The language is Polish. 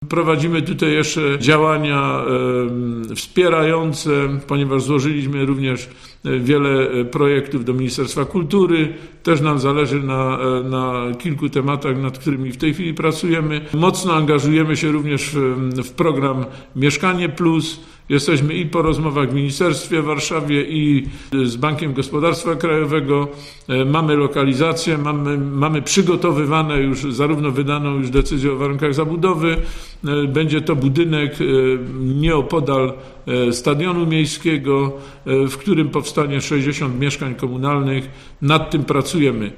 Prowadzimy tutaj jeszcze działania wspierające, ponieważ złożyliśmy również wiele projektów do Ministerstwa Kultury. Też nam zależy na kilku tematach, nad którymi w tej chwili pracujemy. Mocno angażujemy się również w program Mieszkanie Plus. Jesteśmy i po rozmowach w Ministerstwie w Warszawie i z Bankiem Gospodarstwa Krajowego. Mamy lokalizację, mamy przygotowywane już, zarówno wydaną już decyzję o warunkach zabudowy. Będzie to budynek nieopodal stadionu miejskiego, w którym powstanie 60 mieszkań komunalnych. Nad tym pracujemy.